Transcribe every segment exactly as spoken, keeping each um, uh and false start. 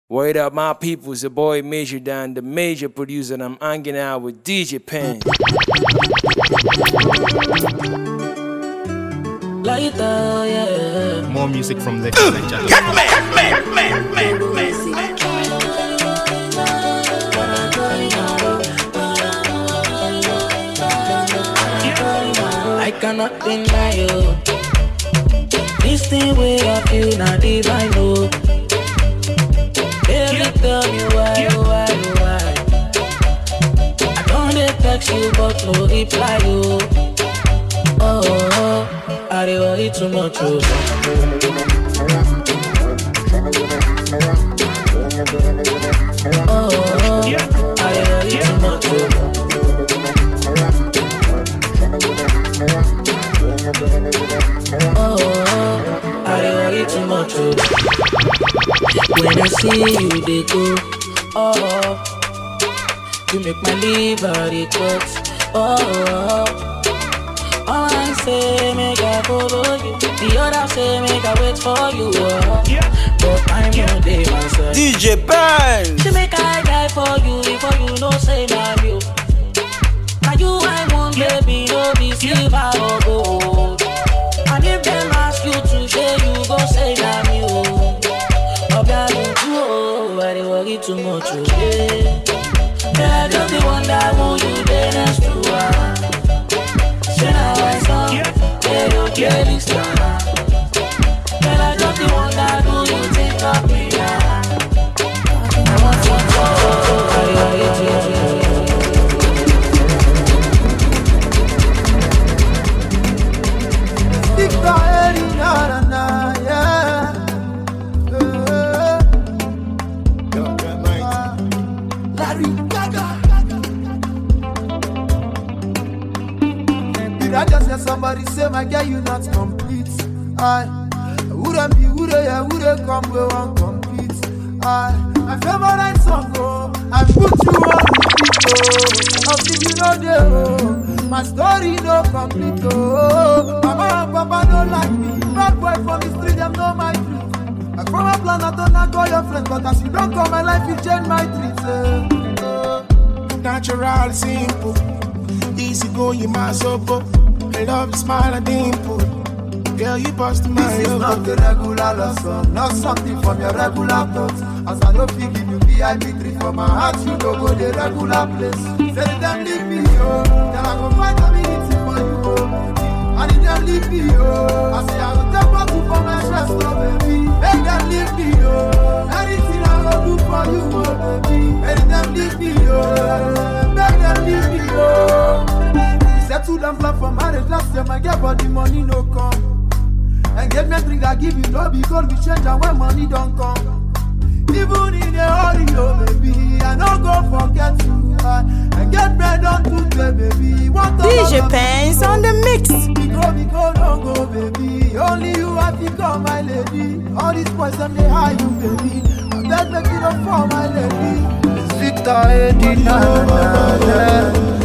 Word up, my people, it's your boy Major Dan, the major producer, and I'm hanging out with D J Pen. Lighter, yeah. More music from the channel. Get me, get me, get me, get me. I cannot deny you. This thing way I feel, not if I know. Baby, tell me why, why, why. I don't text you, but no reply you. Oh, oh, oh. I don't worry too much. Oh, oh, oh. I don't worry too much. Oh, oh, I don't worry too much. When I see you, they go, oh, you make my liver it works, oh, oh, oh, I say make I follow you, the other say make I wait for you, oh, but I'm your day myself. D J Pen! She make I die for you, before you know say I'm you. Now you I want, baby, no be silver or gold. And if them ask you to say you go say I'm you. Oh, I don't worry too much, oh, yeah. Yeah, I just wonder who you there next to her. Say now I saw, yeah, you get this time. Yeah, I just wonder who you think of me now. I want to know, I don't worry too much. I just hear somebody say, my girl, you not complete. I wouldn't be, would I, would I come, go and compete. I, my favorite song, oh, I put you on repeat, oh. I'll give you no day, oh. My story no complete, oh. Mama and Papa don't like me. Bad boy from the street, them know my truth. I from a plan, I don't not call your friends, but as you don't come, my life, you change my treats, eh. Natural, simple. Easy go, you my sopo. I love your smile and dimple. Girl, you bust my This is elbow. not the regular love song, not something from your regular thoughts. As I don't feel give you V I P three for my heart, you don't go the regular place. Say them leave me, oh, then I go find a minute for you, oh. And if them leave me, oh, I say I go take back you for my chest, oh, baby. Make them leave me, oh, anything I go do for you, oh, baby. Make them leave me, oh, make them leave me, oh. Settle them plan for marriage last year, my girl, but the money no come. And get me a drink that give you no because we change and when money don't come. Even in a hurry, oh baby, I no go forget you. Uh, and get bread on today, baby. Want D J Pens on the mix. We go, we go, don't go, baby. Only you have become my lady. All these boys them they hide you, baby. I beg make it up for my lady. It's Victor Eddie, na na na.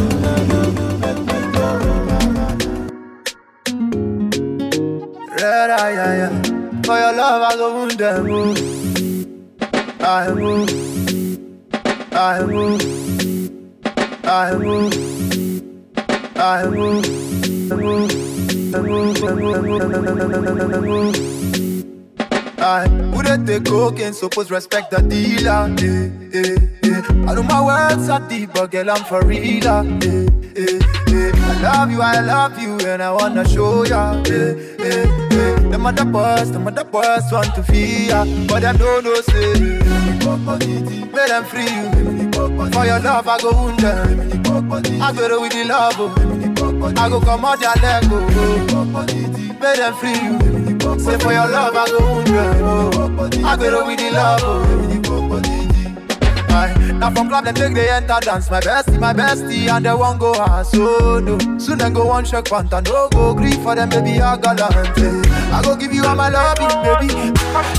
Yeah, yeah, yeah. For your love, I go wound them. Oh. I move, I move, I move, I move, I move, I move, I move. I wouldn't take cocaine, suppose respect the dealer. Eh, eh, eh. I know my words are deep, but girl, I'm for real. Eh, eh, eh. I love you, I love you, and I wanna show ya. Eh, eh, eh. The mother boys, the mother boys want to feel ya, but them don't know say. Make them free you. For your love, I go wound them. I go there with the love. Oh. I go come out your leg. Oh. Make them free you. Say for your love, I go wound them. Oh. I go there with the love. Oh. Aye. Now from club, they take the enter dance. My bestie, my bestie, and they won't go ass. So no. Soon then go one shake pant and no go grief for them, baby. I gallant. I go give you all my loving, baby.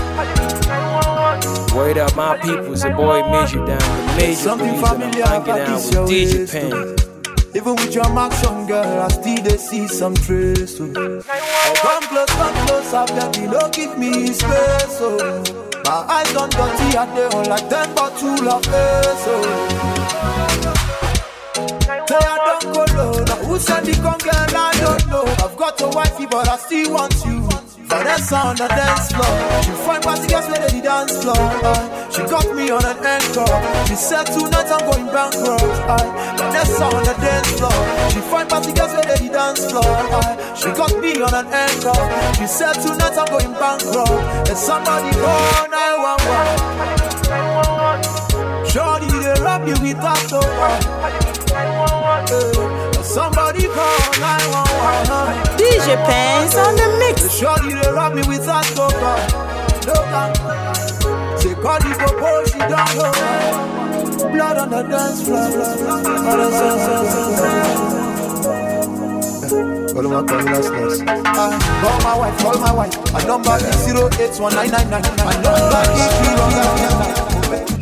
Word up, my people, it's your boy Major Dan, the major Something producer, and familiar I'm hanging about out this with your D J ways, Pen. Even with your marks on, girl, I still they see some trace. Oh. Oh, come close, come close, I've got you, don't give me space. Oh. My eyes done dirty and they on like ten bottle of peso. Say I don't go low, now who said the gun girl I don't know. I've got a wifey but I still want you. Vanessa on the dance floor. She find party girls where they dance floor. Uh, she got me on an encore. She said tonight I'm going bankrupt. Uh, Vanessa on the dance floor. She find party girls where they dance floor. Uh, she got me on an encore. She said tonight I'm going bankrupt. And somebody call nine one one. Shorty they rob you with that sofa. Uh, somebody call nine one one. D J Pence on the mix. Shorty they rob me with that sofa. Say call the popo, she don't know. Blood on the dance floor. Call my call last last. Call my wife, call my wife. A number is zero eight one nine nine nine. A number is zero nine nine nine.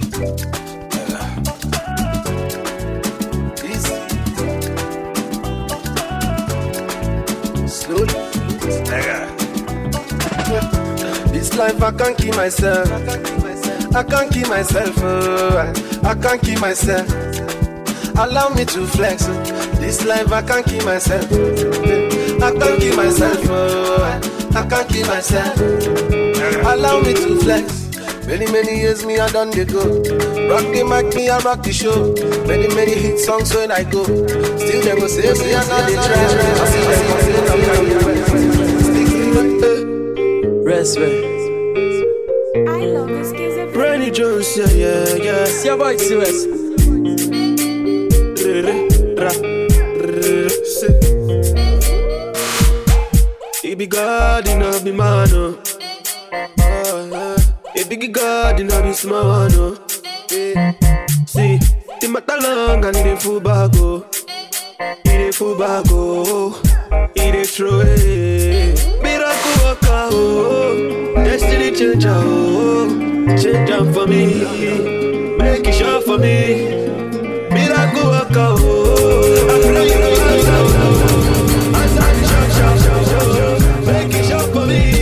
This life I can't keep myself. I can't keep myself. Oh, I can't keep myself. Allow me to flex. This life I can't keep myself. I can't keep myself. Oh, I can't keep myself. Allow me to flex. Many many years me I done the go. Rock the mic, me I rock the show. Many many hit songs when I go. Still they go say me I not the trash. I see them go say I'm carrying rest. Rest, rest. I love this kid. Brandy Jones, yeah, yeah, yeah. It's your boy C S. He be God in a be man, oh. He be God in a be small, oh. See, he matter long and he dey full bag, oh. He dey full bag, oh. He dey throw it. Miracle worker, oh. Destiny changer, oh. Change up for me. Make it sure for me. Miracle worker, oh. I pray you know answer the shout, shout, shout, shout. Make it sure for me.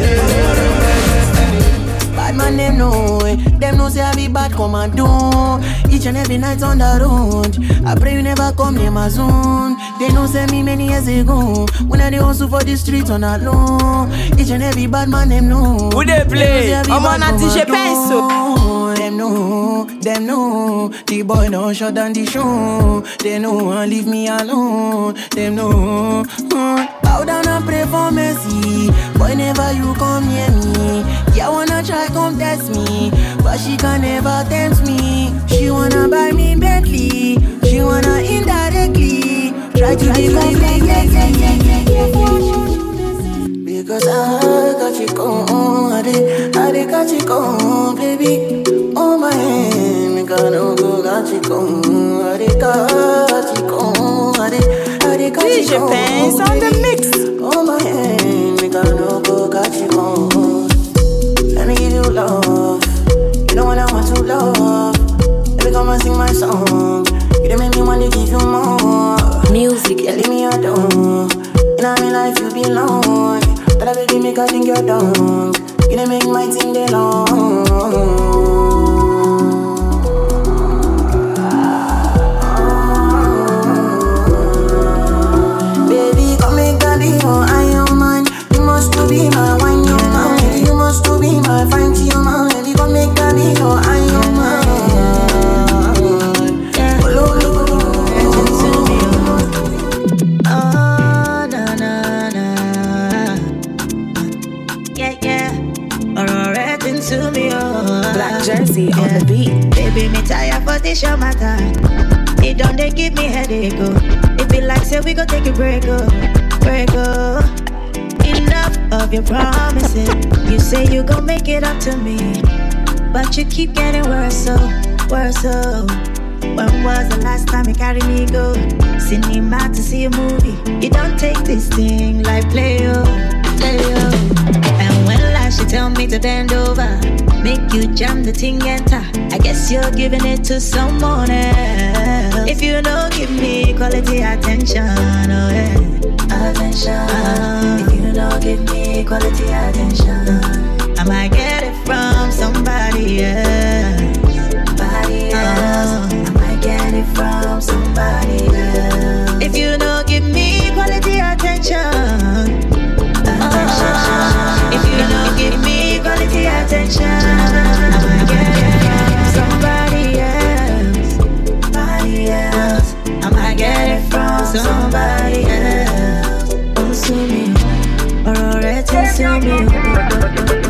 Bad man them know, them know say I be bad come and do. Each and every night on the road, I pray you never come near my zone. They know say me many years ago, when I dey hustle for the streets on that low. Each and every bad man them know. Who they play? I'm on a D J Pence. Them know, them know. The boy don't shut down the show. They know and leave me alone. Them know. Mm. Bow down and pray for mercy. Whenever you come near me, yeah wanna try come test me, but she can never tempt me. She wanna buy me Bentley. She wanna indirectly try to be like yeah, yeah, yeah, yeah, yeah, yeah. Because I got you gone, I did, I did got you gone, baby. On my hand, me got no go, got you gone, I did got you gone, I did, I did got you gone. D J Pence on the mix. On my hand, me got no go, got you gone. Let me give you love, you know what I want to love. Every time I sing my song, you done make me want to give you more. Music, you leave me alone. In my life you belong. But I baby make I think you're dumb. You done make my thing day long. Be my wine, you man. You must to be my fine, you man. Baby, come make that be your eye, you man. Oh, na na na. Yeah, yeah. Alright, into me, oh. Black Jersey on the beat. Baby, me tired for this show, my time. It don't they give me headache, oh. It be like say we go take a break, oh, break, oh. Enough of your promises. You say you gon' make it up to me, but you keep getting worse, so, worse, so. When was the last time you carried me go cinema to see a movie? You don't take this thing like play, oh, play, oh. And when last you tell me to bend over, make you jam the thing enter, I guess you're giving it to someone else. If you don't give me quality attention, oh yeah, attention. Uh, if you don't give me quality attention, I might get it from from somebody else. Somebody else. Uh, I might get it from somebody else. If you don't give me quality attention, attention. Uh, if you don't give me quality attention, I might get it from somebody else. Somebody else. I might get it from somebody else. Oh, sue me, or already sue me.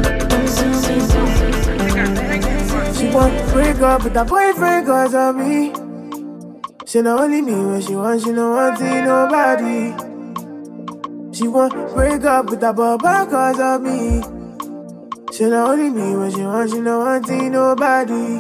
She want to break up with her boyfriend cause of me. She not only me when she want, she no want to nobody. She want to break up with her baba cause of me. She not only me when she want, she no want to nobody.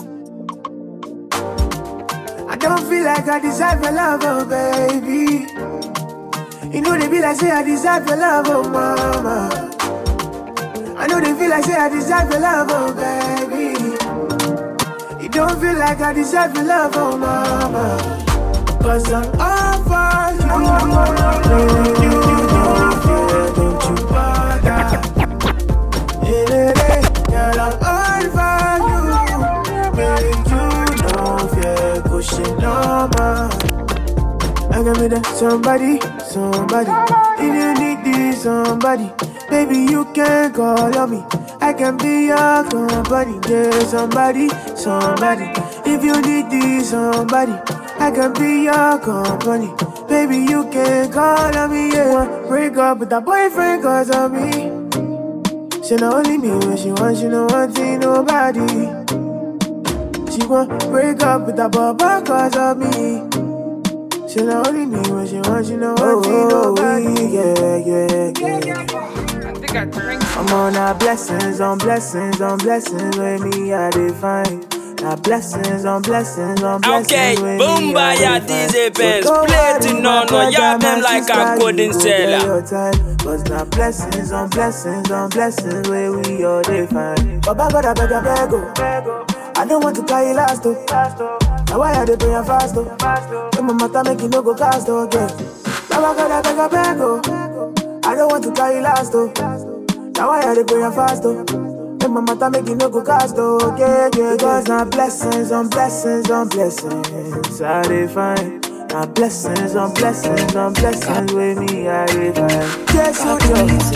I don't feel like I deserve your love, oh baby. You know they be like say I deserve your love, oh mama. I know they feel like say I deserve your love, oh baby. It don't feel like I deserve your love, oh mama. Cause I'm all for you. Baby, you don't fear, don't you bother. Yeah, girl, I'm all for you. Baby, you don't fear, pushing no more. I got me that somebody, somebody. If you need this somebody, baby, you can call on me. I can be your company. Yeah, somebody, somebody. If you need this somebody, I can be your company. Baby, you can call on me. Yeah, break up with that boyfriend cause of me. She not only me when she want, she no want to nobody. She want break up with that baba cause of me. She not only me when she want, she no want to nobody. Yeah, yeah, yeah. I'm on our blessings, on blessings, on blessings with me I define. Now blessings, on blessings, on blessings okay, with boom me by your D J Pence. Play it no no, you have them like a golden seller. Cause now blessings, on blessings, on blessings where we all define. Baba God I beg, I beg, oh. I don't want to carry last though. Now why are they praying fast though? When my mother make you no go cast though again. Baba God I beg, I beg, oh. I don't want to carry last though. Now why are they praying fast though? When my mother make you no go cast though. Yeah, yeah, because now blessings on blessings on blessings I define. Now blessings on blessings on blessings with me I define. Yes, so just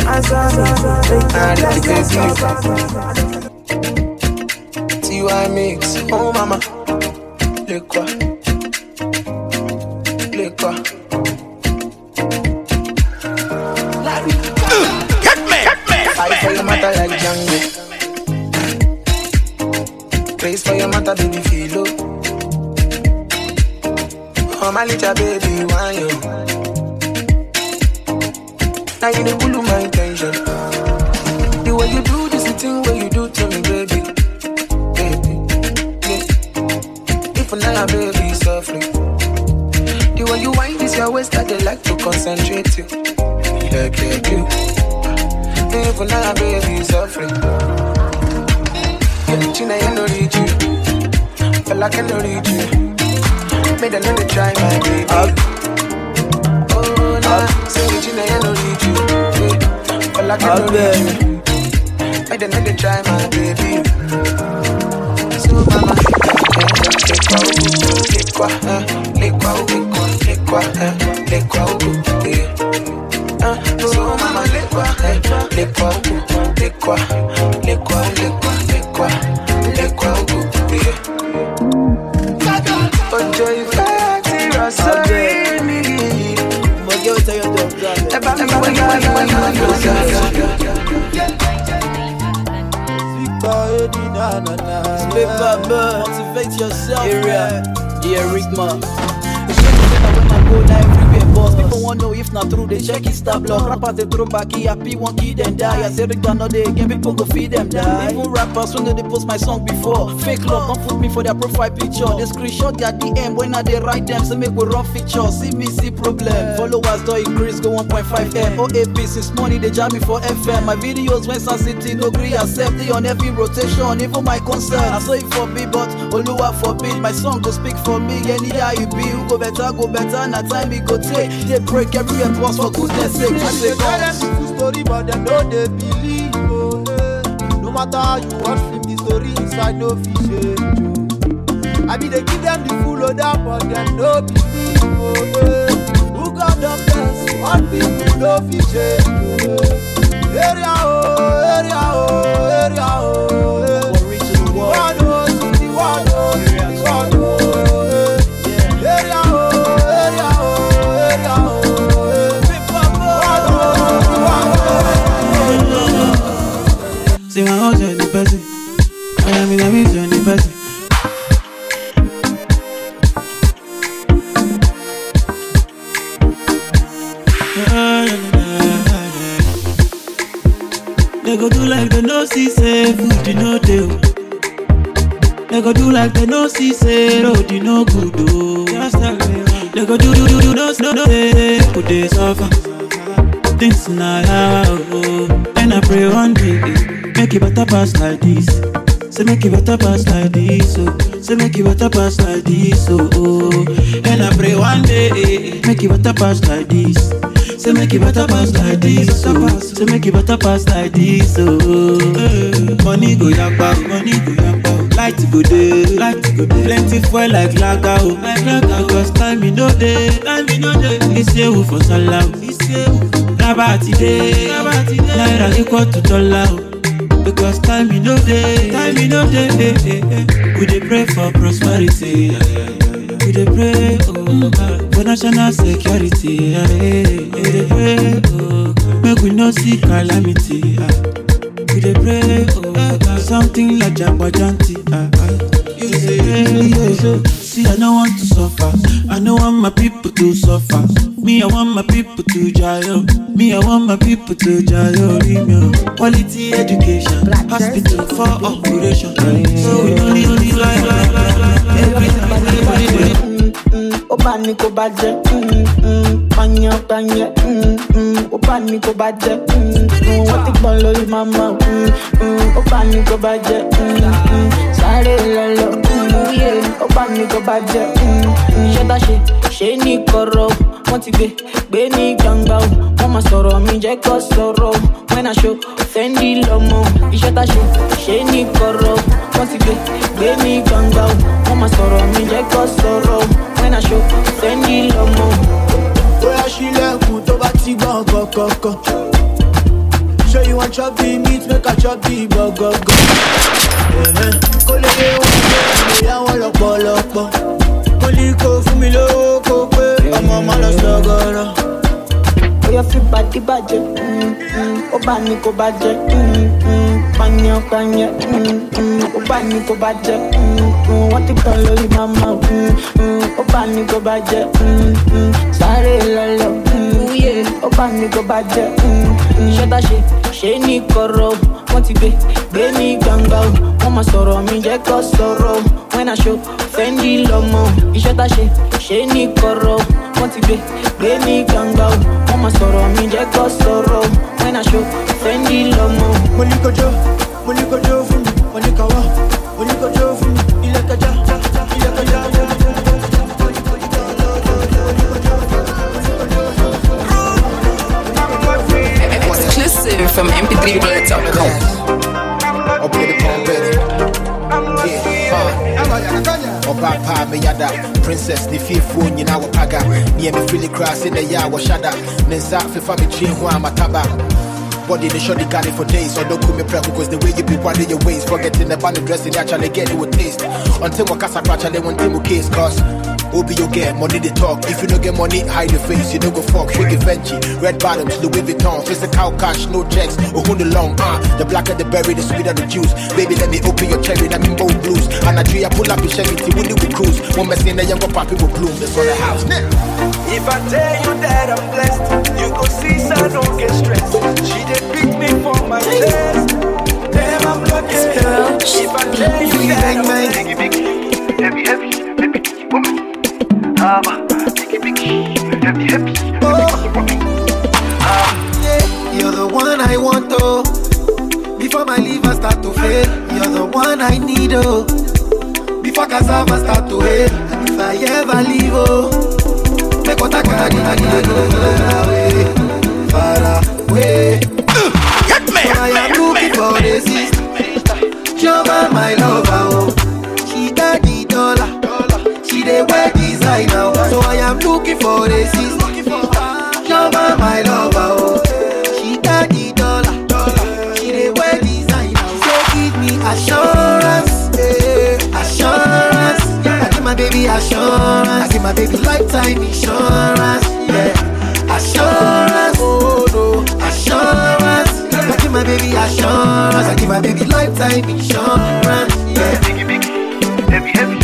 answer me. T Y mix, oh mama. Le quoi? Le quoi? Fight for your mother like Django. Praise for your mother, baby, feel low. Oh, my little baby, why you? Now you the cool my intention. The way you do this, the thing where you do to me, baby. Baby, yeah. If now, baby, softly. The way you wind this your waist, I like to concentrate you. Like, like you. Even now, baby, suffering. You're the China, you know, reach you. Feel like I know, reach you. Made another try, my baby. Uh, oh, nah. Say the China, you know, reach you. Feel like I know, reach you. Made another try, my baby. So, mama, les quoi, les quoi, les quoi, les quoi, les quoi, so mama les quoi, les quoi, les quoi, les quoi, les quoi, les quoi, les quoi, Ojo ife ti rọ sórí mi. Mo jẹ́ òtẹ́ yóò tó ọ̀gá rẹ̀. Ẹ bá mi wá ní wá ní wá ní wá ní ọ̀gá rẹ̀. Motivate yourself, area, yeah, Rickman. Go now everywhere, boss. People want know if not true, they check it, stop block. Rappers they throw back, he happy, one kid and die. I say Rick no day again, people go feed them die. Even rappers when they post my song before. Fake love, don't put me for their profile picture. They screenshot their D M when I they write them, so make we run feature. C B C problem. Followers don't increase, go one point five M. O A P since money they jam me for F M. My videos when Sun City no agree, accept they on every rotation, even my concert. I saw it for me, but Oluwa forbid. My song go speak for me, any how you be, who go better, go better. Na time we go take, they break every boss for goodness sake. I say, tell them the story, but they know they believe. Oh, eh. No matter how you watch film, the story inside no fish. I be they give them the full of that, but them no believe. Oh, eh. Who got them best? What people no fish. Area oh, area oh, area oh. We're reaching the world. One oh, the one oh, the one oh. Area oh, area oh, area oh. See my house on the person. I am in a mission on the person. They go do like they no see say food you no do. They go do like they no see say road you no good do. They go do do do do no no no say put they suffer. Things not how oh. And I pray one day make it better pass like this. Say make it better pass like this oh. Say make it better pass like this oh, oh. And I pray one day make it better pass like this. Say make it better pass like this oh. Say make it better pass like this oh. Money go yakpa, money go yakpa. Light go dey, light go dey. Plenty fuel like lager oh, like lager. Cause time me no dey, time me no dey. It's you for salah, it's you. Rabati day, naira equal to dollar oh. Because time me no dey, time me no dey. Eh, eh, eh. We dey pray for prosperity. We dey pray oh, for national security. Eh, eh. We dey pray oh, make we no see calamity. Ah. We dey pray oh, something like Jambajanti. Ah, ah. You say, yeah. See, I don't want to suffer. I don't want my people to suffer. Me, I want my people to jail. Me, I want my people to jail. Quality education, hospital for operation. So we don't need only lie, lie, lie, lie. Everything, everything. Obani ko baje, panya panya. Obani ko baje, what the ball of mama. Obani ko baje, sare lolo. Obani ko baje, shada she, she ni koro. Want to be, be ni ganga. Mama soro mi je ko soro. When I show, Fendi lomo. Shada she, she ni koro. Want to be, be ni ganga. Mama soro mi je ko soro. When I show, Fendi lomo. Where she left, put over T-Bone, go, go, go. Show you want chop the meat, make a chop the burger, go. Kole ye wale, ya wala polo po. Koli ko fumi lo ko pe, ama malo sogoro. Oya fi body budget, obani ko budget, panya panya, obani ko budget. What the call you mama, obani ko budget, sare lolo, obani ko budget. Shada she, she ni koro. Want to be, be ni ganga. Mama soro mi je ko soro. When I show, Fendi lomo. Ishota she, she ni koro. Want to be, be ni ganga. Mama soro mi je ko soro. When I show, Fendi lomo. Moliko jo, moliko jo for me. Monika wa, moliko jo for me. Ilaka ja, ilaka ja, exclusive from M P three bullet dot com. Okay, the phone ready. Yeah, Oba pa me yada, princess ni fifu ni na wapaga. Ni me feel cross in the ya wa shada. Nenza fe fa me chin ho amataba. Body the shorty got it for days, so don't call me prep because the way you be winding your ways, forgetting the band dressing, actually get it with taste. Until what casa actually one thing with case, cause Obi you get money they talk. If you don't get money, hide your face, you don't go fuck. Shake Venchi, red bottoms, Louis Vuitton, physical cash, no checks, or who the long, ah, uh, the blacker the berry, the sweeter the juice. Baby, let me open your cherry, let me bold blues. And I dream I pull up your Chevy, when you will cruise. One mess in the younger poppy will bloom, that's on the house. If I tell you that I'm blessed, you go see, so I don't get stressed. She did pick me for my test. Damn, I'm lucky. If I tell you that I'm blessed, heavy, heavy, heavy, woman. Um, biggie, biggie, heavy, heavy, you're the one I want, oh. Before my liver start to fail, you're the one I need, oh. Before cassava start to hail, and if I ever leave, oh, make what I carry, I go away, far away. Get me, I am looking for the sister. Joma, my lover, oh. She got the dollar. She dey wear designer, so I am looking for a sister. Joma, my lover, oh. She got the dollar. She dey wear designer, so give me assurance, eh, assurance. I give my baby assurance. I give my baby lifetime insurance, yeah. Assurance, oh no, assurance. I give my baby assurance. I give my baby lifetime insurance, yeah. Biggie, biggie, heavy, heavy.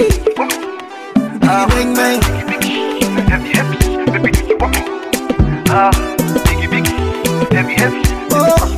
Biggie, bang, bang. Heavy, heavy, baby, you want me? Ah, biggie, biggie, heavy, heavy. Oh,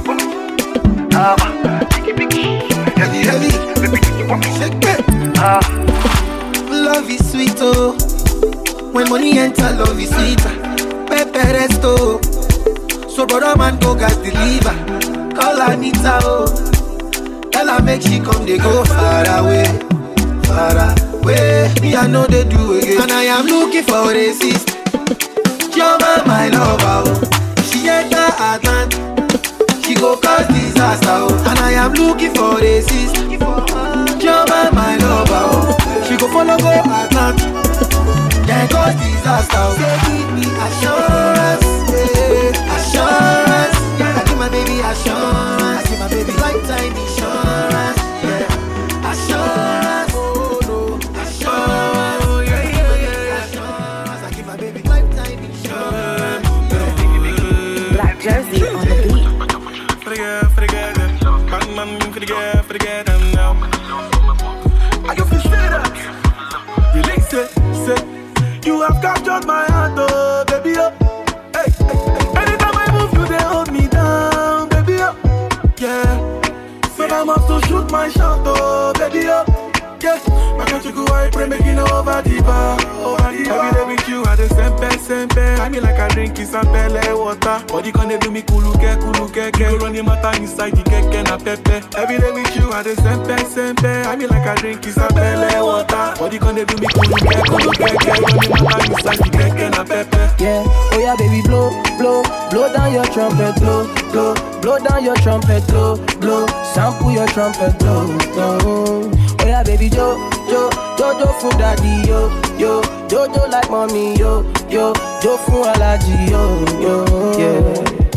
ah, biggie, biggie, heavy, heavy, baby, you want me? Shake it. Ah, love is sweet, oh. When money enter, love is sweeter. Pepe resto. So brother man go gas deliver. Call Anita, oh. Tell her make she come, they go far away, far away. Me I know they do again, and I am looking for a sister. Joma, my lover, oh. She enter Atlant, she go cause disaster, oh. And I am looking for a sister. Joma, my lover, oh. She go follow go Atlant, then cause disaster, oh. Say give me assurance, yeah. Assurance, yeah. I give my baby assurance. I give my baby lifetime insurance, yeah. Assurance, oh no, assurance, oh, yeah, yeah, yeah. Assurance, I give my baby lifetime insurance, yeah. Black Jersey on the beat. For the girl, for the girl, man, man, for the girl, for the girl, them now. I can feel straight up. Relax it, say, you have captured my heart, oh, baby, oh. Hey, hey, hey. Anytime I move, you they hold me down, baby, oh. Yeah. So I must to shoot my shot, oh, baby, oh. Yeah. My country go I pray making over the bar, over the bar. Every day with you, I the sempe, sempe. I mean like I drink is a pele water. Body can do me kuluke, kuluke, ke. Run the matter inside the keke na pepe. Every day with you, I the sempe, sempe. I mean like I drink is a pele water. Body can do me kuluke, kuluke, ke. Run the matter inside the keke na pepe. Yeah, oh yeah, baby, blow, blow, blow down your trumpet, blow, blow, blow down your trumpet, blow, blow, sample your trumpet, blow, blow. Oh yeah, baby, jo, jo, jo, jo for daddy, yo, yo, jo, jo like mommy, yo, yo, jo for allergy, yo, yo, yeah.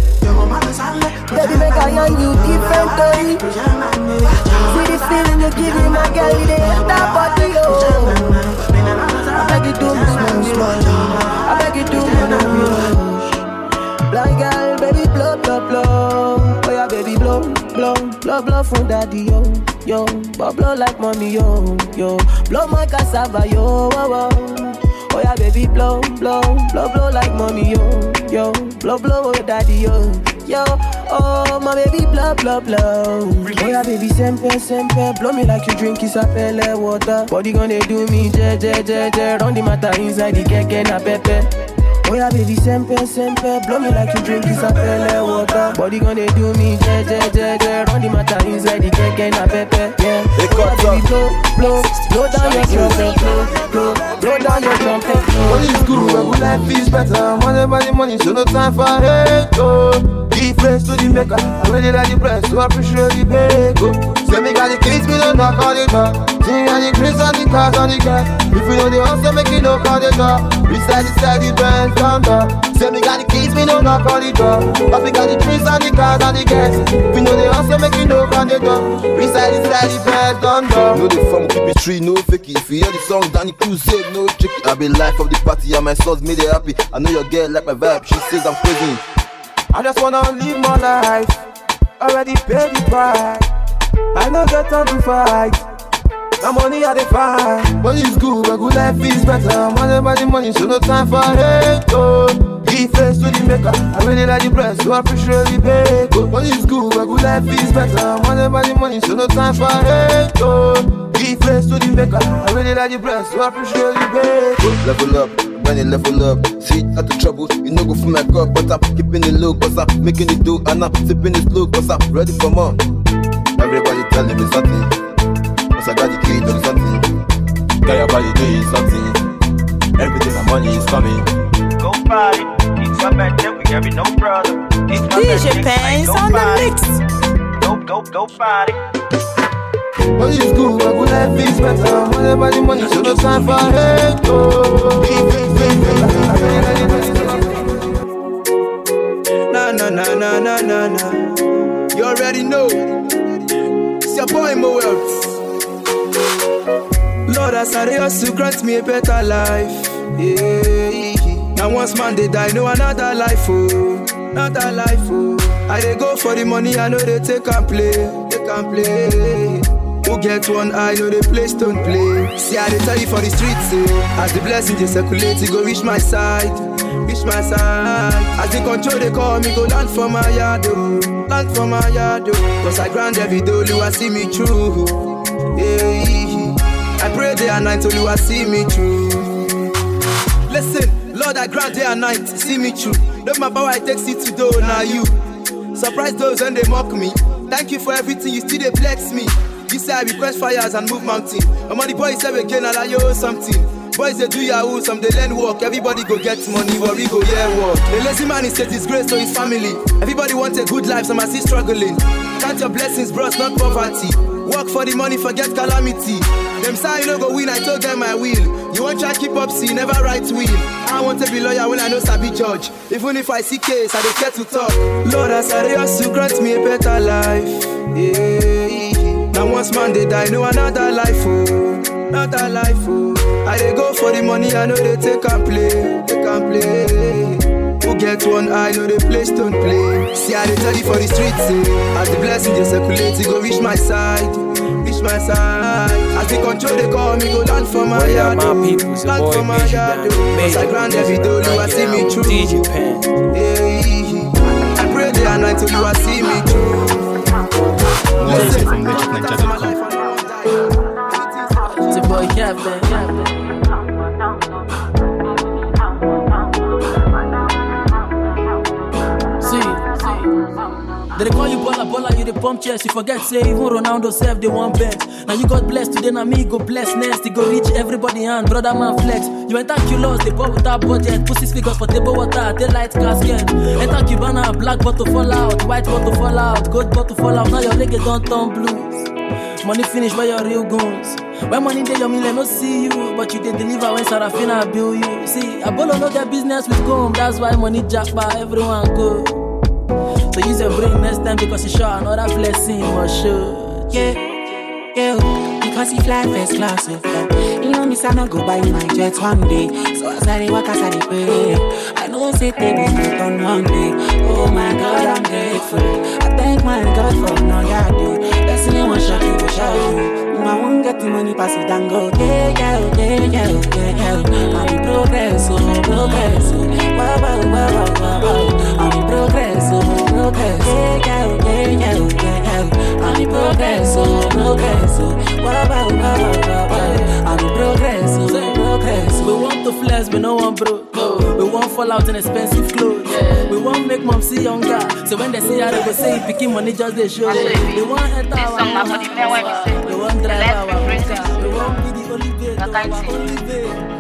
Baby, make I young you different, baby. See the feeling you give me, my girl, it ain't that body, yo. I beg you do me small, I beg you do me no rush. Blind girl, baby, blow, blow, blow. Oh yeah, baby, blow, blow, blow, blow from daddy, yo, yo. But blow like mommy, yo, yo. Blow my cassava, yo, oh, oh. Oh yeah, baby, blow, blow, blow, blow like mommy, yo, yo. Blow, blow, oh daddy, yo, yo. Oh my baby, blow, blow, blow. Oh yeah, baby, sempe, sempe. Blow me like you drink isapele water. Body gonna do me, je, je, je, je. Run the matter inside the keke na pepe. Oh yeah, baby, sempe, sempe. Blow me like you drink isapele water. Body gonna do me, je, je, je, je. Run the matter inside the keke na pepe. Yeah. Oh yeah, baby, blow, blow, blow down your trumpet, blow, blow, blow down your trumpet. Money is good, but good life is better. Money, money, money, so no time for hate. Oh, give praise to the maker. I really like the press, so I appreciate the bake. Oh, say me got the kids, me don't knock on the door. Sing on the grace on the cars on the gas. If you know the answer, make it knock on the door. Beside the side, the bands down there. Say me got the kids, me don't knock on the door. But we got the trees on the cars on the gas. If you know the answer, make it knock on the door. Beside the side, the bands down there. No the fun, keep it tree, no fake it. If you hear the song, Danny Crusade, no tricky. I be life of the party, and my sons made it happy. I know your girl like my vibe, she says I'm crazy. I just wanna live my life. Already paid the price. I don't get time to fight. The money I dey find. Money is good, but good life is better. Money, money, money, so no time for hate. Oh, give face to the maker. I really like the press, so I appreciate the bake. Oh, money is good, but good life is better. Money, money, money, so no time for hate. Oh, give face to the maker. I really like the press, so I appreciate the bake. Oh, level up. When you level up, see out the trouble, you know go for my cup, but I'm keeping it low, cause I'm making it do, and I'm sipping it slow, cause I'm ready for more. Everybody telling me something, cause I got the key to something. Got your body doing something, everything my money is coming. Go party, it's my birthday, we carry no problem. It's my D J Pence on the mix. Go, go, go party. But it's good, my good life is better. Whenever the money, so no time for hate. Oh, na na na na na na na. You already know. It's your boy Mo Wealth. Lord, as I hustle, grant me a better life. Yeah. Now once man they die, no another life, oh, another life, oh. I they go for the money, I know they take and play, they can play. Who get one eye, know they play, don't play. See how they tell you for the streets, eh. As the blessing they circulate, it go reach my side, reach my side. As the control they call me, go land for my yard, oh, land for my yard, oh. Cause I grind every day, Lua see me through, yeah. I pray day and night, Lua see me through. Listen, Lord, I grant day and night, see me through. No matter how I take it to do, now you. Surprise those when they mock me. Thank you for everything, you still they flex me. You say I request fires and move mountain. I'm on the boys say again, I'll you owe something. Boys they do yahoo, some they learn work. Everybody go get money, worry go yeah work. The lazy man is set disgrace to his family. Everybody wants a good life, some are still struggling. Count your blessings, bros, not poverty. Work for the money, forget calamity. Them say you no go win, I told them I will. You want try keep up, see, never write will. I want to be lawyer when I know sabi judge. Even if I see case, I don't care to talk. Lord, as I hustle, grant me a better life. Yeah. Now once man they die, no another life, oh, another life, oh. I they go for the money, I know they take and play, they can play. Who get one eye, know they play, don't play. See how they tell you for the streets, eh. As the blessing they circulate, it go reach my side, reach my side. As the control they call me, go land for my yard, oh, land for my yard, oh. Cause I grind every day, you I see me through. D J Pen. Yeah. I pray day and night till you I see me through. Listen from magic ninja dot com. It's a boy Captain, Captain. They call you baller, baller, you the pump chest. You forget, say, even Ronaldo self, they want bench. Now you got blessed today, now me go bless next. You go reach everybody hand, brother man flex. You enter Q-Loss, they bought without budget. Pussy figures for table water, they light casket. Enter Cubana, black bottle fall out, white bottle fall out, gold bottle fall out. Now your leg don't turn blues. Money finish where your real goons. When money day, your million no see you, but you did deliver when Sarafina bill you. See, Apollo no get business with comb, that's why money jack by everyone go. So use your brain next time because you sure another blessing was sure. Yeah, yeah, because he fly first class with that. You know me, son, I go buy my jet one day. So as I walk, as I pray, I know say tables not on one day. Oh my God, I'm grateful. I thank my God for no yard. Let's see one shot, you go shout you. I won't get the money, pass it and go. Yeah, yeah, yeah, yeah, yeah, yeah. I'm in progress, oh, progress, oh. Wow, wow, wow, wow, wow. I'm in progress, oh, progress. Yeah, yeah, yeah, yeah, yeah. I'm in progress, oh, progress, oh. Wow, wow, wow, wow, wow. I'm in progress, oh, progress. We want to flex, we no want broke. We won't fall out in expensive clothes. Yeah. We won't make mom see younger. So when they see her, they go say, picking money just they show. They want enter our house. They want drive our car. They want be the only way. Our only way.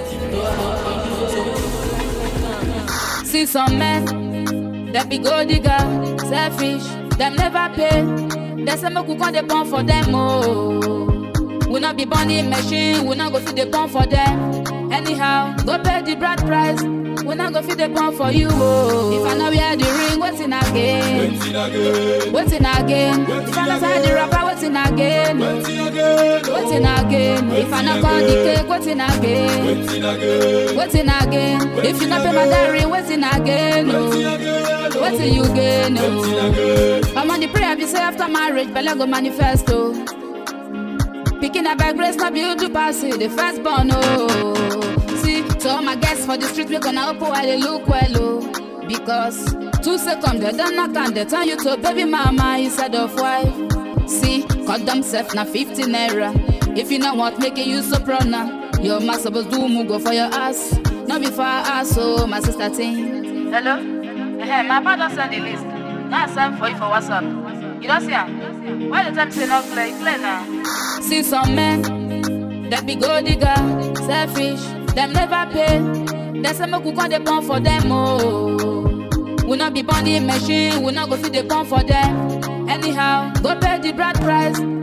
See some men, they be gold digger, selfish. Them never pay. They say me cook on the pound for them. Oh, we not be bonding machine. We not go feed the pound for them. Anyhow, go pay the brand price. We not go feed the pound for you. Oh. If I know wear the ring, what's in again? What's in again? If I know side the rapper, what's in again? What's in again? If I know call the cake, what's in again? What's in again? If you not pay my diary, what's in again? Oh. What's in you gain? Oh. I'm on the prayer, be say after marriage, but I go manifesto. Picking up by grace, not build to pass it, the first born, oh. See, so all my guests for the street, we gonna open while they look well, oh. Because two seconds, they don't knock and they turn you to baby mama instead of wife. See, cut themselves now fifteen naira. If you know what, making you soprano. Your man supposed to move, go for your ass. Not before I ask, oh, my sister thing. Hello? Hey, my father sent the list. Now I send for you for WhatsApp. You don't see him? Why the time say not play? Play now. See some men, that be gold digger, selfish. Them never pay. They say me cook on the pound for them. Oh, we not be bonding machine. We not go feed the pound for them. Anyhow, go pay the brand price.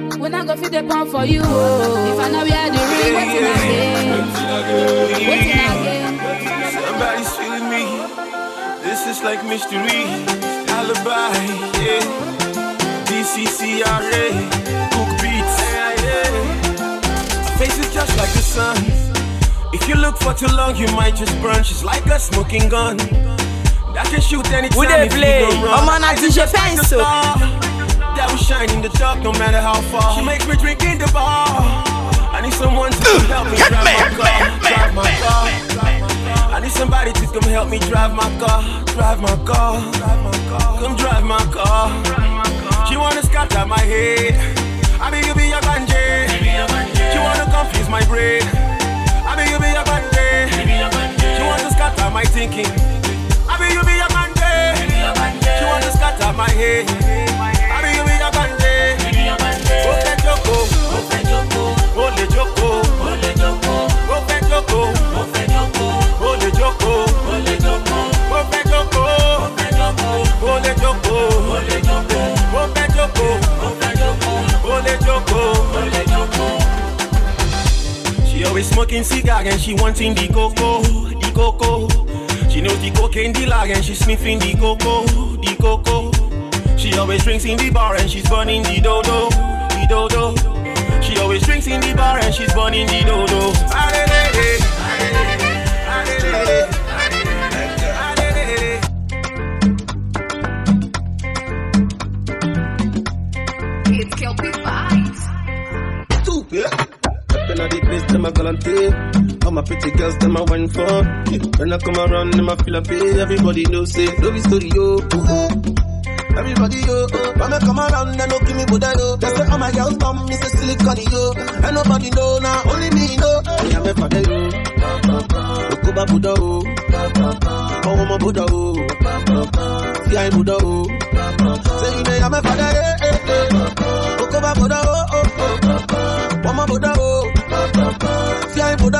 we not go fit the pump for you. Oh. If I know we are the ring, what's in again? What's in again? Somebody's feeling me. This is like mystery. Alibi, yeah. D C C R A, Cook Beats. Yeah, yeah. Her face is just like the sun. If you look for too long, you might just burn. She's like a smoking gun that can shoot anytime. Would they play? I'm on a D J Pencil. That will shine in the dark no matter how far. She makes me drink in the bar. I need someone to come help me drive my car. Drive my car. I need somebody to come help me drive my car. Drive my car. Come drive my car. She wanna scatter my head. I mean you be a ganje. She wanna confuse my brain. I mean you be a ganje. She wants to scatter my thinking. I mean you be a ganje. She wants to scatter my head. I mean you be a ganje. Ope joko, ope joko, ole joko, ole joko, ope joko, ope joko, ole joko, ole joko, ope joko, ope joko, ole joko, ole joko, ope joko, ope joko, ole joko, ole joko. She always smoking cigar and she wanting the cocoa, the cocoa. She knows the cocaine the lag and she's sniffing the cocoa, the cocoa. She always drinks in the bar and she's burning the dodo, the dodo. She always drinks in the bar and she's burning the dodo. Adele, adele, adele. It's Kelpie Vibes. Stupid. When I did this, them I guarantee. All my pretty girls, them I went for. When I come around, them I feel a pay. Everybody knows it, love is story, yo. Everybody, yo. When I come around, they don't give me Buddha, yo. They say, all my girls come, me say silicone, yo. And nobody know, now only me know. Me have a father, yo. Okuba Buddha, yo. Oh, my Buddha, yo. See, I'm Buddha, yo. Say, you may have a father, eh, eh, eh. Okuba Buddha, oh, oh, oh. Oh, my Buddha, oh. See, I'm Buddha,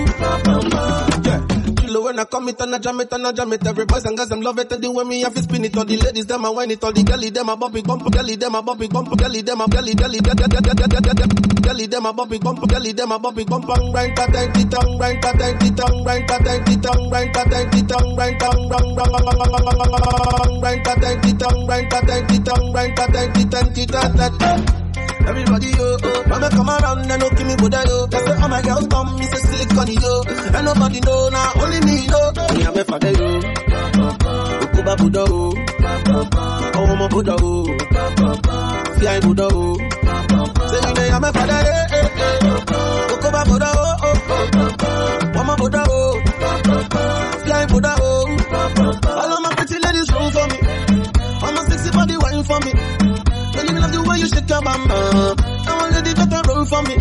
oh. Yeah. When I come it and I jam it and I jam it, every boys and girls them love it. The way me have to spin it, all the ladies them I wine it, all the girlie them I bump it, bump girlie them I bump it, bump girlie them I girlie girlie girlie them I bump it, bump girlie them I bump it, bump and grind ta ta ti tongue, grind ta ta ti tongue, grind ta ta ti tongue, grind ta ta ti tongue, grind tongue, rang rang rang rang rang, grind ta ta ti tongue, grind ta ta ti tongue, grind ta ta ti tongue, ti ta ta. Everybody, yo, oh. When I come around, they don't give me Buddha, yo. They say, all my girls come, me say silicone, yo. And nobody know, now only me know. Me have a father, yo. Okuba Buddha, yo. Oh, my Buddha, yo. See, I'm Buddha, yo. Say, me have a father, eh, eh, eh. Okuba Buddha, oh, oh, oh. Oh, my Buddha, yo. See, I'm Buddha, yo. All of my pretty ladies roll for me. All my sexy body wine for me. Don't even love the way you shake your bum. I want lady that roll for me.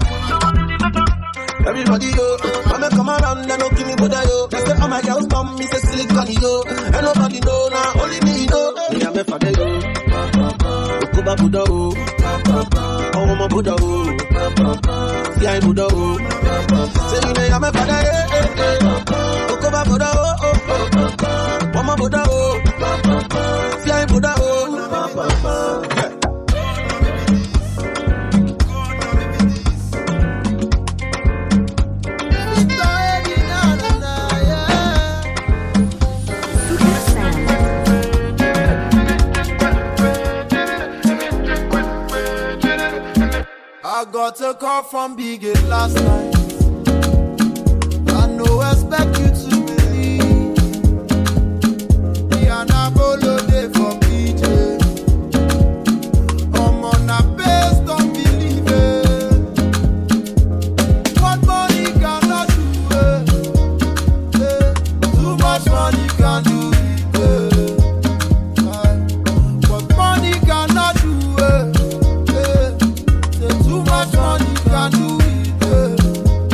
Everybody, yo. When I come around, they don't give me Buddha, yo. They say, all my girls come, me say silicone, yo. And nobody know, now only me know. Me have a father, yo. Okuba Buddha, yo. Oh, my Buddha, yo. See, I'm Buddha, yo. Say, you may have a father, eh, eh, eh. Okuba Buddha, oh, oh, oh. Oh, my Buddha, yo. See, I'm Buddha, yo. I got a call from Biggie last night. I no expect you to believe. Me and I bolo day for P J. I'm on a base, don't believe it. What money cannot do it. Eh. Too much money can do it. Eh. What money cannot do it. Too much money can do it, yeah.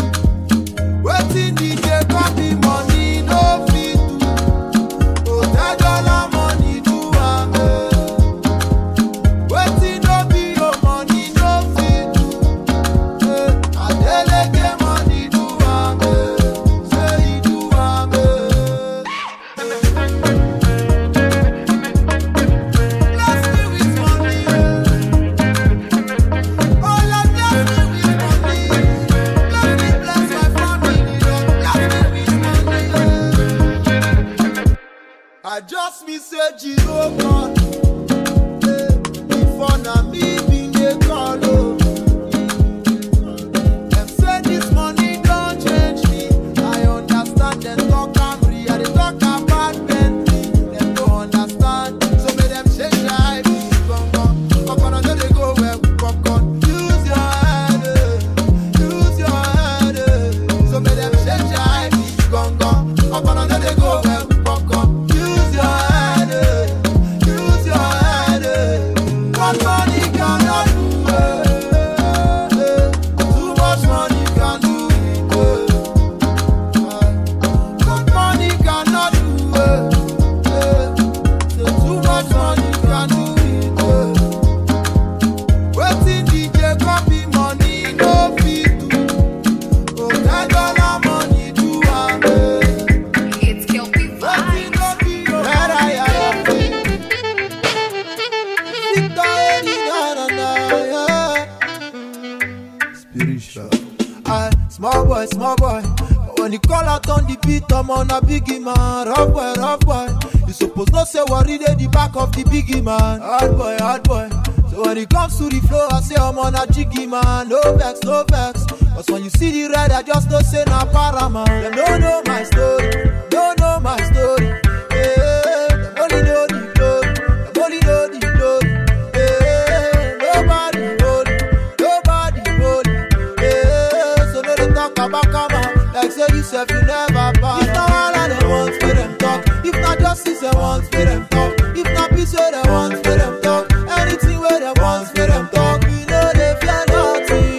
the rich. I small boy, small boy. But when you call out on the beat, I'm on a biggie man. Rough boy, rough boy. You suppose not say worry at the back of the biggie man. Hard boy, hard boy. So when it comes to the flow, I say I'm on a jiggy man. No vex, no vex. But when you see the red, I just don't say na paraman. Them don't know my story, don't know my story. Yeah, them only know the glory, them only know the glory. Yeah, nobody holy, nobody holy. Yeah, so no they talk about come on, like say you self you never pass. If not all of them want for them talk, if not justice they want for them talk, if not peace where they want for them talk, anything where they want for them talk, we know they fear nothing.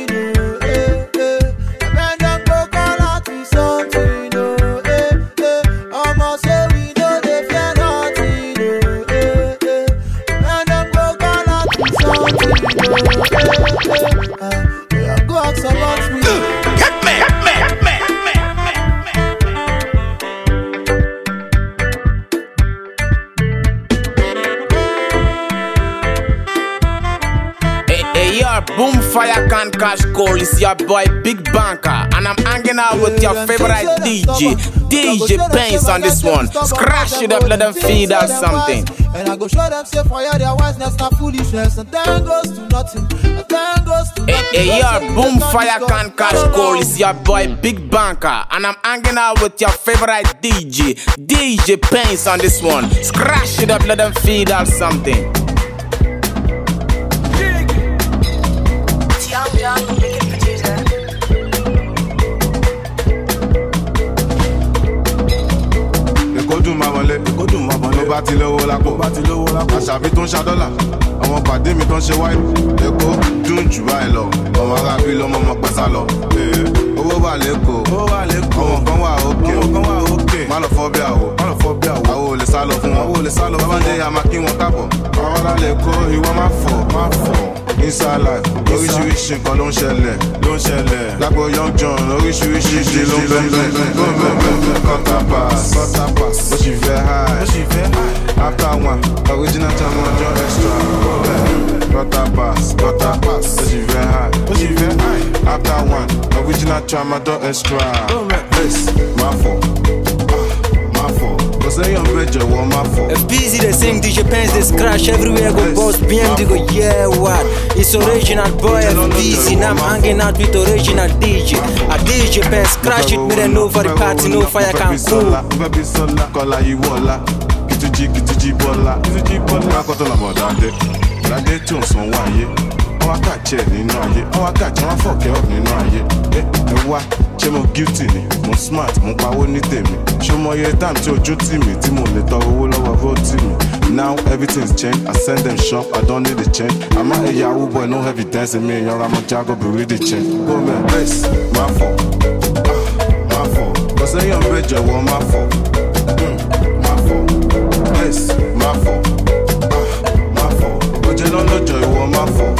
Go ask about me. Get me, get me, get me, Hey, hey, your boom fire can cash call. It's your boy Big Banker, and I'm hanging out with your favorite D J, D J Pence on this one. Scratch it up, let them feed us something. And I go show them say for you their wiseness not foolishness. And then goes to nothing. And then goes to nothing. Hey, hey, your boom fire can cash call. It's your boy Big Banker, and I'm hanging out with your favorite D J, D J Pence on this one. Scratch it up, let them feed us something. bá ti lówó lápò àṣàbí tó ń ṣa dọ́là àwọn pàdé mi tó ń ṣe wáìpù èkó dùn jù báyìí lọ ọmọ arábí lọmọ ọmọ pẹ́sà lọ owó wà lẹ́kọ̀ọ́ àwọn kan wà òkè má lọ fọ́ bí àwò àwò ò lè sá lọ fún wọn bàbá ń jẹ́ àmà kí wọ́n kábọ̀ àwọn ará lẹ́kọ̀ọ́ ìwọ má fọ̀ inside life oríṣiríṣi nǹkan ló ń ṣẹlẹ̀ ló ń ṣẹlẹ̀ lágbo young john oríṣiríṣi ìdí ló ń bẹ̀rẹ̀ quarter pass ó sì fẹ́ high after one original time ọjọ́ extra quarter pass quarter pass ó sì fẹ́ high after one original time ọjọ́ extra má fọ̀ má fọ̀. If busy they sing, D J Pence they scratch everywhere go boss B M D go yeah what? It's original boy F B C, now I'm hanging out with original D J. A D J Pence scratch it, me they know for the party, no fire can cool. Baby sola, kola you walla, kituji kituji bola, kituji bola. Koto la modande, la de tun son waye. Awa kache nínú ayé, awa kache wọn fọkẹ up nínú ayé. Eh, ẹ wá, ṣé mo guilty ni, mo smart, mo pawó ní tèmi. Ṣé mo yẹ time tí ojú tì mí, tí mo lè tọrọ owó lọ́wọ́ bó tì mí. Now everything's changed, I send them shop, I don't need a change. I'm a Yahoo boy, no heavy dancing, me and young, I'm a jago, but really change. Go man, place, my fault, ah, my fault. Cause I am bed, you want my fault, mm, my fault. Place, my fault, ah, my fault. But you don't know joy, want my fault.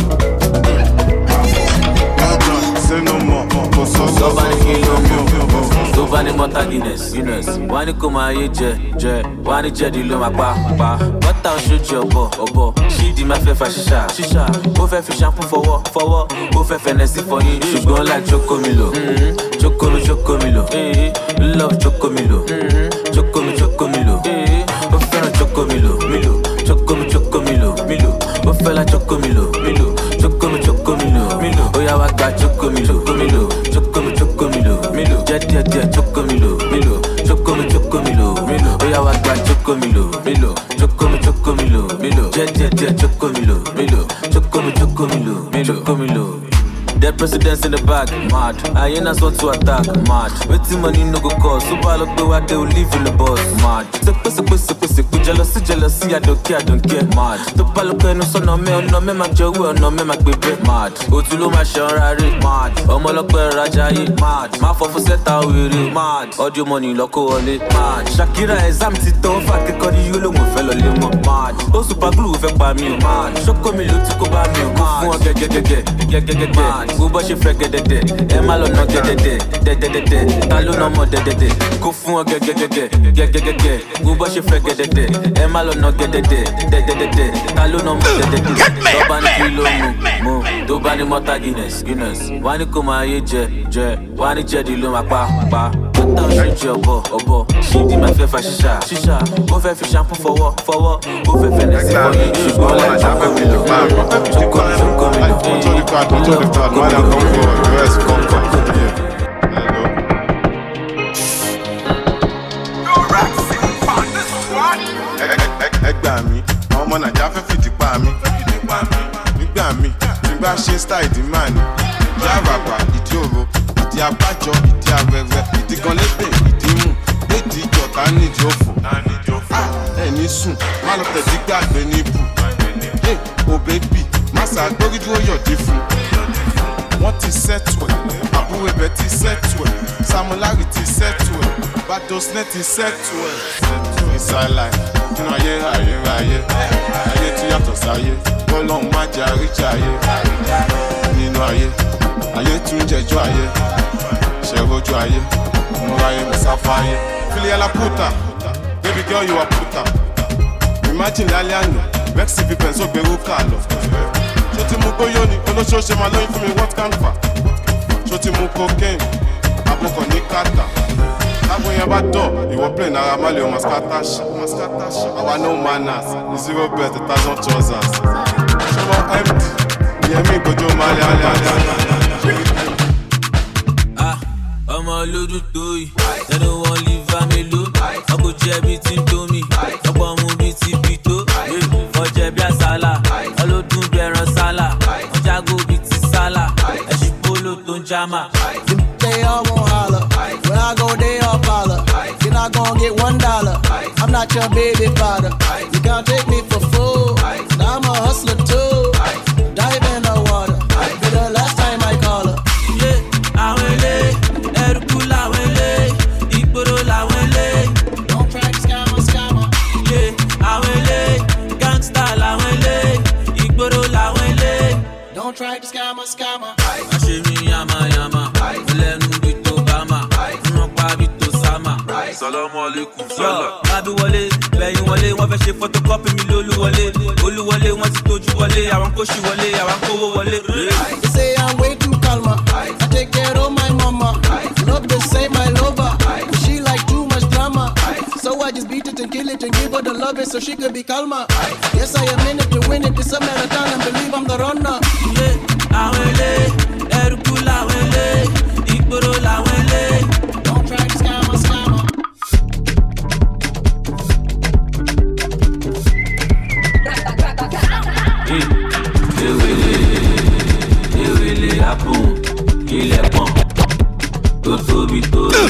Tó bá ní mọ́tà Guinness, Guinness. Wọ́n ní kó máa yé jẹ, jẹ. Wọ́n ní jẹ́dí ló máa pa, pa. Bọ́tà oṣooṣi ọ̀bọ̀, ọ̀bọ̀. Ṣídìí máa fẹ́ fa ṣíṣà, ṣíṣà. Ó fẹ́ fi ṣampú fọwọ́, fọwọ́. Ó fẹ́ fẹ̀nẹ̀sì fọyín. Ṣùgbọ́n like Chocomilo, Chocomi Chocomilo. Love Chocomilo, Chocomi Chocomilo. Ó fẹ́ràn Chocomilo, Milo. Chocomi Chocomilo, Milo. Ó fẹ́ la Chocomilo, Milo. Chocomi Chocomilo, Milo. Ó yá wá gba Chocomilo, Chocomilo. Chocomi Chocomilo, Milo. Jẹ́díẹ̀ díẹ̀ Chocomilo, Milo. Chocomi Chocomilo, Milo. Ó yá wá gba Chocomilo, Milo. Chocomi Chocomilo, Milo. Jẹ́díẹ̀ díẹ̀ Chocomilo, Milo. Chocomi Chocomilo, Milo. Chocomilo. Dead presidents in the back, mad. Hyenas want to attack, mad. Waiting money no go cost. Super look the way they will live in the boss, mad. Sepe sepe sepe sepe jealousy jealousy I don't care I don't care, mad. Super look no son no me no me ma jowo no me ma gbebe, mad. Otulo ma shanrare, mad. Omo lope rajaye, mad. Ma fofo seta were, mad. Audio money loko wole, mad. Shakira exam ti ton fa ke kori yo lo mo fe lo le mo, mad. O super glue fe pa mi, mad. Chocomilo ti ko ba mi, mad. Fun o gege gege gege gege, mad. Gbogbo ṣe fẹ́ gẹ́dẹ́dẹ́, ẹ má lọ ná gẹ́dẹ́dẹ́, dẹ́dẹ́dẹ́dẹ́. Ta ló ná mọ́ dẹ́dẹ́dẹ́? Kó fún ọ gẹ́gẹ́gẹ́gẹ́, gẹ́gẹ́gẹ́gẹ́. Gbogbo ṣe fẹ́ gẹ́dẹ́dẹ́, ẹ má lọ ná gẹ́dẹ́dẹ́, dẹ́dẹ́dẹ́dẹ́. Ta ló ná mọ́ dẹ́dẹ́dẹ́? Tó bá ní kí ló mú, mú. Tó bá ní mọ́tà Guinness, Guinness. Wá ní kó máa yé jẹ, jẹ. Wá ní jẹ́dí ló máa pa, pa. Bàtà òṣèjì ọ̀bọ̀, ọ̀bọ̀. Ṣídìí máa fẹ́ fa ṣíṣà, ṣíṣà. Ó fẹ́ fi ṣàǹpù fọwọ́, fọwọ́. Ó fẹ́ fẹ́ nẹ́sì fọyín, ṣùgbọ́n láì ṣàfẹ́ mi lò máa. Jókòó mi, jókòó mi lò. Control the crowd, control the crowd. Why not come forward? The rest come come. Yeah. Ẹ gbà mí, àwọn ọmọ Nàìjíríà fẹ́ fìdí pa mí. Nígbà mí, nígbà ṣe style ìdí máa ní. Ìdí àràbà, ìdí òro, ìdí abájọ, ìdí arẹrẹ, ìdí gan lébè, ìdí mú. Ìdí ìjọta nídìí òfò. Ẹ ní sùn, má lọ tẹ̀sí gbàgbé ní ibù. Hey, oh baby, massa gbórí dúró yọ̀dí fún. Wọ́n ti sẹ́tù ẹ̀, àbúrò ẹ̀bẹ̀ ti sẹ́tù ẹ̀, Samulari ti sẹ́tù ẹ̀, Badosnet ti sẹ́tù ẹ̀. Inside life, nínú ayé ayé ayé, ayé tí yàtọ̀ sáyé, bọ́lọ́hún má jẹ́ àríjà ayé. Nínú ayé, ayé tún jẹjọ́ ayé, ṣẹ̀rọ̀jọ́ ayé, múra ayé mẹ́sàfà ayé. Filiya la puta, baby girl you are puta. Imagine lálẹ́ àná, Vexy fi pẹ̀nsó gbèrú kà lọ. Ṣó ti mú gbóyó ni olóṣooṣe máa lóyún fún mi what can fa? Ṣó ti mú cocaine àbúkọ̀ ní kàtà? Tábù yẹn bá dọ̀ ìwọ play náírà má lè o mascatash. Àwa no manners ní zero bet a thousand trousers. Ṣé wọ́n empty? Ìyẹn mi gbójú máa lé alẹ́ alẹ́ alẹ́. Ọmọ olódù tó yìí, ẹnu wọn lè va mi lò. Ọkọ̀ jẹ́ bí tí ń tó mi, ọ̀pọ̀ mú bí ti bí tó. Ọjẹ́ bí àsálà, ọlọ́dún bí ẹran sálà. Ọjàgó bí ti sálà, ẹ̀ṣin polo tó ń jámà. They all gon' holler. When I go, they all holler. You're not gon' get one dollar. I'm not your baby father. You can't take me for fool. Now I'm a hustler too. Dive in the water. Be the last time I call her. Yeah, I will lay. Erukula will lay. Igboro la will lay. Don't try to scammer, scammer. Yeah, I will lay. Gangsta la will lay. Igboro la will lay. Don't try to scammer, scammer. Ashimi yama yama. Lẹ́nu bí tó bá mà. Rán pa bí tó sá mà. Salamu alaikum. Yọ, lábí wọlé, lẹ́yìn wọlé, wọ́n fẹ́ ṣe photocopy mi lólúwọlé. Olúwọlé, wọ́n ti tójú wọlé, àwọn kò ṣì wọlé, àwọn kówó wọlé. They say I'm way too calmer. I take care of my mama. Not the same, my lover. She like too much drama. So I just beat it and kill it and give her the love it so she could be calmer. Yes, I am in it to win it. It's a marathon and believe I'm the runner. Yeah, I will lay. Erukula will lay. Igboro la will lay. Don't try to scammer, scammer. Ewele happen, ilẹ̀ pọ̀n, tó tóbi tó rí.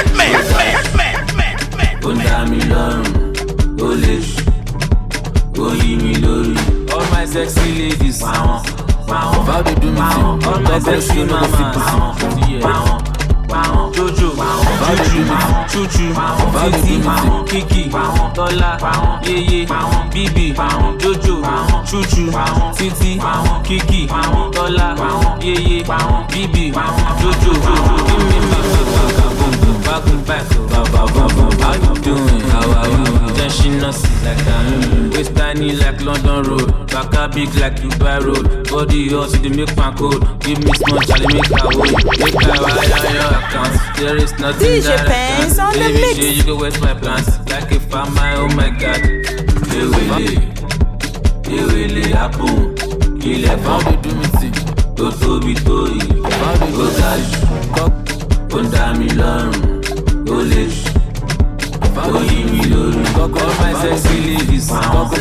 Ó dá mi lọ́rùn, ó lè ṣù, ó yí mi lórí. All my sexy ladies, pàwọn, pàwọn, bá mi dùn mí sí. All my sexy mamas, pàwọn, pàwọn, Jojo, bá mi dùn mí sí. Chuchu, bá mi dùn mí sí. Kiki, Tọ́lá, Yeye, Bibi, Jojo, Chuchu, Titi, Kiki, Tọ́lá, Yeye, Bibi, Jojo. Give me my back and back, how you doing? How are you? Then she knows like I'm waist tiny like London Road, back up big like Dubai Road. Body hot, you make my code. Give me small, Charlie, make her way. Make her wide on your account. There is nothing D J that Pants I on the can't. Baby, mix. sure you can waste my plans. Like if I'm my, oh my God. It really, it really happen. Kill it, found it, do me see. Tó tóbi tó yìí, ó ga jù, ó dá mi lọ́rùn, ó lè ṣù, ó yí mi lórí. All my sexy ladies,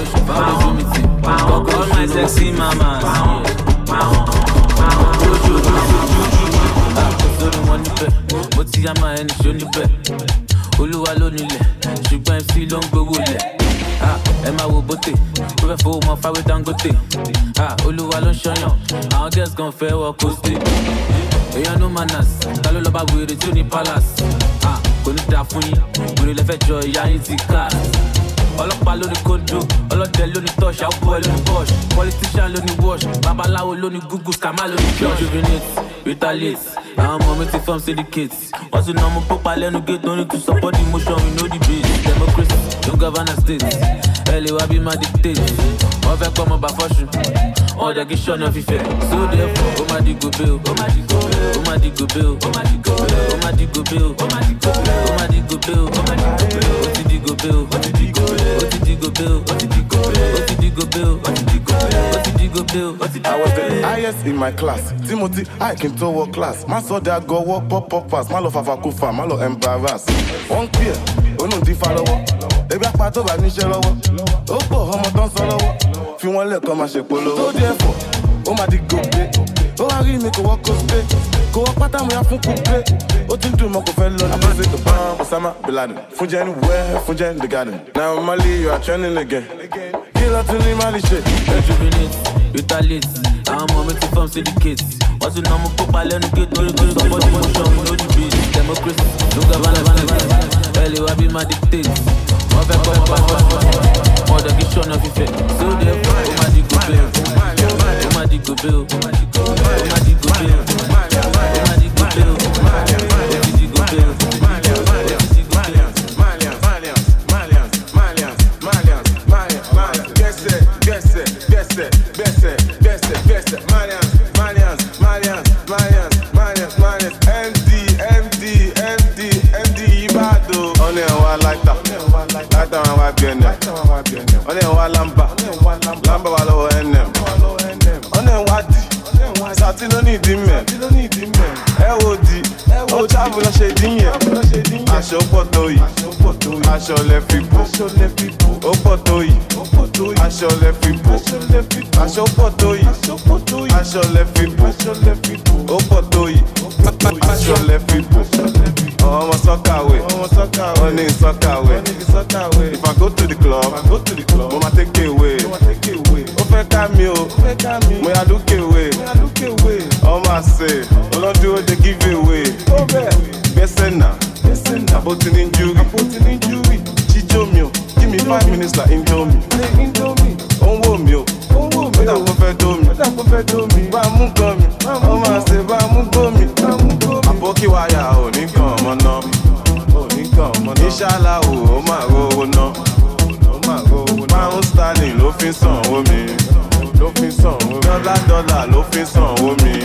all my sexy mamas. Jojo, Jojo, Jojo, sórí wọn níbẹ̀, mo ti yá máa ẹni ṣó níbẹ̀. Olúwa ló nílẹ̀, ṣùgbọ́n M C ló ń gbowó lẹ̀. Ẹ máa wo bóté, ó fẹ́ fowó mọ fáwé Dangote. Olúwa ló ń ṣọyàn, àwọn girls gan fẹ́ wọ kóstè. Èèyàn no manners, ta ló lọ bá wèrè tí ó ní palace. Kò ní dáa fún yín, wèrè lẹ́fẹ̀ẹ́ jọ ìyá yín ti ká. ọlọ́pàá ló ní kojú, ọlọ́dẹ ló ní touch, àwọn boy ló ní bush, politician ló ní wash, babaláwo ló ní google, scammer ló ní church. Rejuvenate, retaliate, àwọn ọmọ mi ti form syndicate. Wọ́n ti nà ọmọ pópa lẹ́nu gate, only to support the motion, we know the base. Democracy, no governor state, ẹ lè wá bí máa dictate. Wọ́n fẹ́ pọ́ ọmọ bá fọ́ṣù, wọ́n jẹ́ kí ṣọ́nà fífẹ́. So therefore, ó máa di gòbé o, ó máa di gòbé o, ó máa di gòbé o, ó máa di gòbé o, ó máa di gòbé o, ó máa di gòbé o, ó máa di gòbé o, ó máa di gòbé o, ó ti di gòbé o, ó ti di gòbé o, ó ti di gòbé o, ó ti di gòbé o, ó ti di gòbé o, ó ti di gòbé o, ó ti di gòbé o, ó ti di gòbé o. I was the highest in my class. Timothy, I can to work class. Man saw that go walk pop pop fast. Man love Fafakufa, man love embarrass. One peer, oh no, di follower. Ebi apato ba ni se lowo. O po ọmọ ton so lowo. Fi wọ́n lẹ̀ kó máa ṣe polówó. So therefore, ó máa di gòbé. Ó wá rí mi kò wọ́ kó spé. Kò wọ́ pátá mo ya fún kúpé. Ó ti ń dùn mọ́ kò fẹ́ lọ. I'm busy to bomb Osama Bin Laden. Fún jẹ́ anywhere, fún jẹ́ in the garden. Now Mali, you are trending again. Killer to the Mali shit. Rejuvenate, retaliate. Àwọn ọmọ mi ti form syndicate. Wọ́n ti nà ọmọ pópa lẹ́nu gate, torí torí support the motion, we know the base. Democracy, no governor state, ẹ lè wá bí máa dictate. Wọ́n fẹ́ kọ́ ọmọ bá fọ́ṣù, wọ́n jẹ́ kí ṣọ́nà fífẹ́. So therefore, ó máa di gòbé o, ó máa di gòbé o, ó máa di gòbé o, ó máa di gòbé o, ó ti di gòbé o, ó ti di gòbé o. Only one lamba, lamba wa lowo N M. Only wadi, sati no need him man. E wo di, o travel no ṣe din yẹn. Aṣọ pọ̀ tó yìí, aṣọ lẹ fi bò. Ó pọ̀ tó yìí, aṣọ lẹ fi bò. Aṣọ pọ̀ tó yìí, aṣọ lẹ fi bò. Ó pọ̀ tó yìí, aṣọ lẹ fi bò. I'm a soccer away, I'm a soccer away. If I go to the club, I go to the club. Mama take it away, o fẹ́ ká mi o, mo ya look away. All my say, all do they give away. Gbèsè náà, àbótí ní injury. Chijo mi o, give me five minutes like Indomie. Ó ń wò mí o, ó dà kó fẹ́ dó mi. Bá a mú gan mi, ó máa ṣe bá a mú gbó mi. Àbókí wáyà ò ní gan ọmọ náà. Inshallah o, ó máa rówó ná. Pound sterling ló fi sanwó mi. Dọ́là dọ́là ló fi sanwó mi.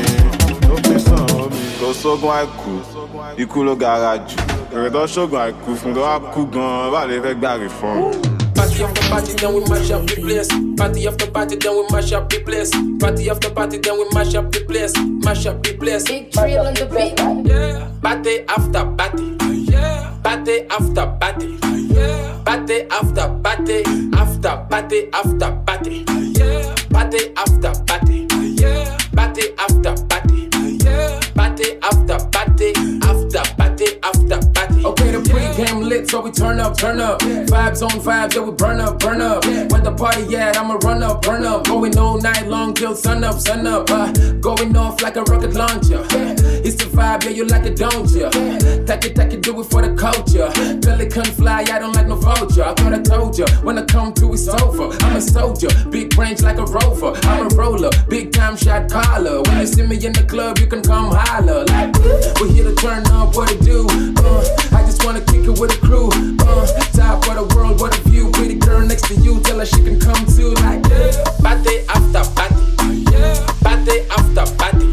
Kò sógun àìkú, ikú ló gara jù. Èrè tó ṣógun àìkú fún tó wá kú gan-an, bá lè fẹ́ gbàgbé fún un. Party after party, then we mash up the place. Party after party, then we mash up the place. Party after party, then we mash up the place. Mash up the place. Big drill on the beat. Yeah. Party after party. Yeah. Party after party. Yeah. Party after party. After party after party. Yeah. Party after party. Yeah. Party after party. Yeah. Party after party. After party after party. Okay, the pre-game lit, so we turn up, turn up. Vibes on vibes, yeah, we burn up, burn up. When the party at, I'ma run up, burn up. Going all night long till sun up, sun up. Uh, going off like a rocket launcher. It's the vibe, yeah, you like it, don't ya? Take it, take it, do it for the culture. Pelican fly, I don't like no vulture. I thought I told ya, when I come to, it's over. I'm a soldier, big range like a rover. I'm a roller, big time shot caller. When you see me in the club, you can come holler. Like, we're here to turn up, what it do? Uh, I just wanna kick it with a crew. Uh, top of the world, what a view. Pretty girl next to you, tell her she can come too. Like, party after party. Party after party.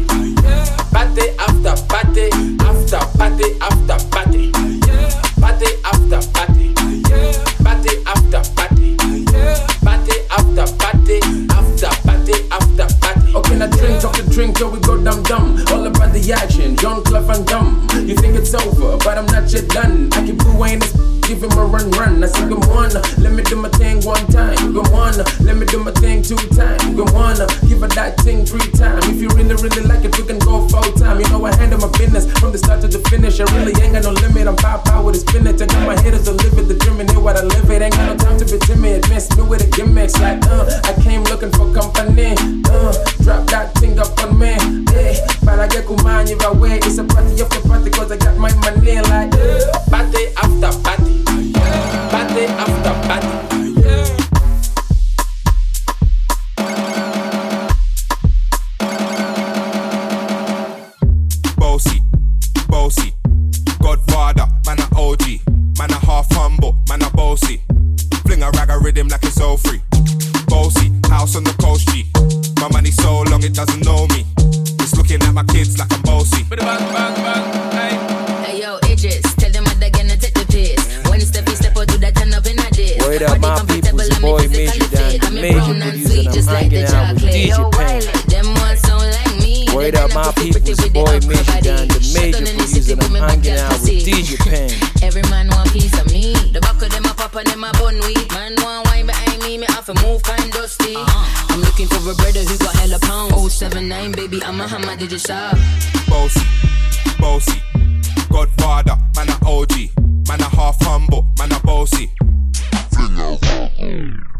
Party after party. After party after party. Party after party. Party after party. Party after party. After party after party. Okay, now drink off the drink till we go dumb dumb. All about the action, John Clough and dumb. You think it's over, but I'm not yet done. I keep booing this, give him a run run. I say good morning, let me do my thing one time. Good morning, let me do my thing two times. Good morning, give her that thing three times. If you really really like it, we can go full time. You know I handle my business from the start to the finish. I really ain't got no limit. I'm pop out with a spinach. I got my haters to live it, the dream and hear what I live it. Ain't got no time to be timid. Mess me with the gimmicks like uh. I came looking for company. Uh, drop that thing up on me. Hey, but I get kumani if I way. It's a party after party cause I got my money like uh. Party after party. Party after party. bossy. Godfather, man a O G. Man a half humble, man a bossy. Fling a rag a rhythm like it's all free. Bossy, house on the coast G. My money so long it doesn't know me. It's looking at my kids like I'm bossy. Bang, bang, bang, hey. Hey yo, Idris, tell them what they're gonna take the piss. When step you step out to that turn up in a dish. Word up my people, it's your boy Major Dan, the major producer, and I'm hanging out with D J Pen. Them ones sound like me. Word up my people, it's your boy Major Dan, the major producer, and I'm hanging out with D J Pen. Every man want piece of me. The back of them a pop and them a bun weed. Man want wine behind me, me have to move kind dusty. Uh-huh. I'm looking for a brother who got hella pounds. oh seven nine baby, I'm a hammer, did you shop? Bossy, bossy. Godfather, man a O G. Man a half humble, man a bossy.